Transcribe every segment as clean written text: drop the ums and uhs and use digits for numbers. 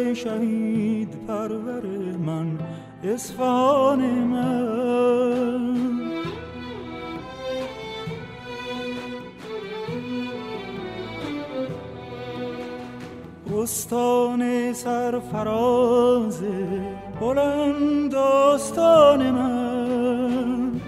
شهید پرور من، اصفهان من. استان سرفراز بلند آستان من،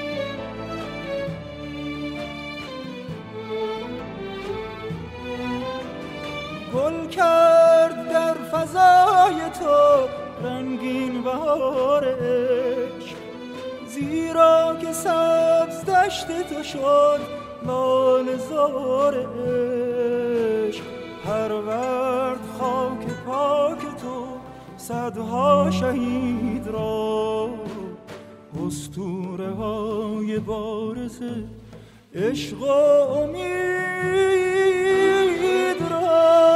گل کرد در فضای تو رنگین بهار عشق، زیرا که سبز دشت تو شد لاله زار عشق. پرورد خاک پاک تو صدها شهید را، اسطوره های بارز عشق و امید را.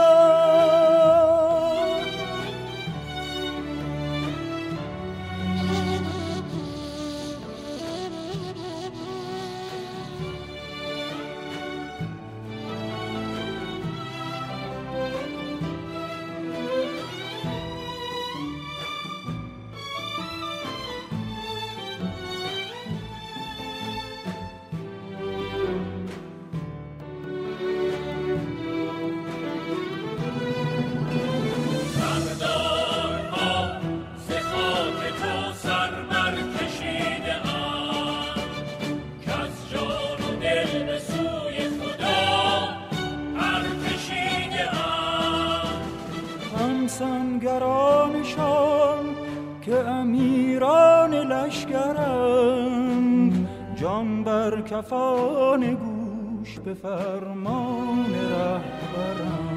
همسنگرانشان که امیران لشکرند، جان بر کفان گوش به فرمان رهبرند.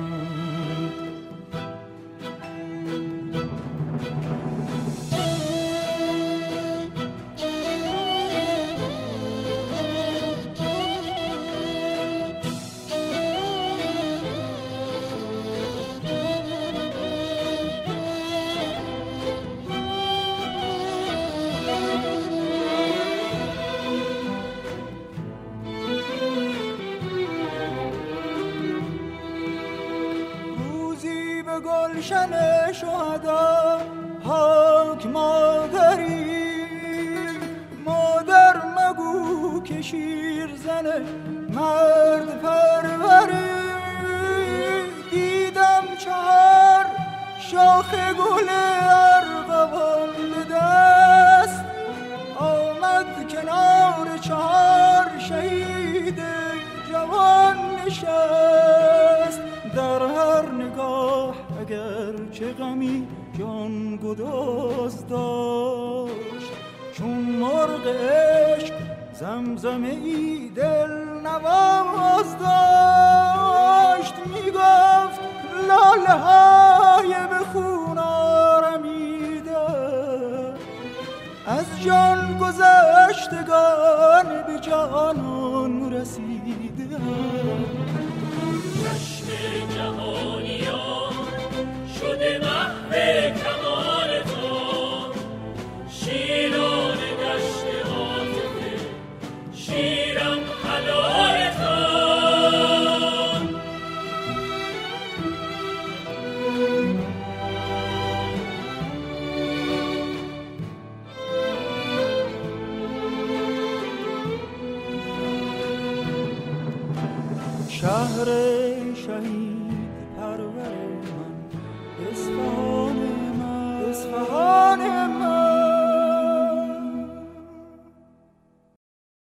گلشن شهدا حاک مادری، مادر مگو که شیر زنه مرد پروری. دیدم 4 شاخ گل ارغوان به دست، آمد کنار 4 شهید جوان نشست. در هر نگاه اگر چه غمی جان گداز داشت، چون مرغ عشق زمزمه ای دل نواز داشت. میگفت لاله های به خون آرمیده، از جان گذشتگان به جانان رسیده. چشم جهانیان شده محو کمال تو، شیران دشت عاطفه شیرم حلال تو. شهر شهید پرور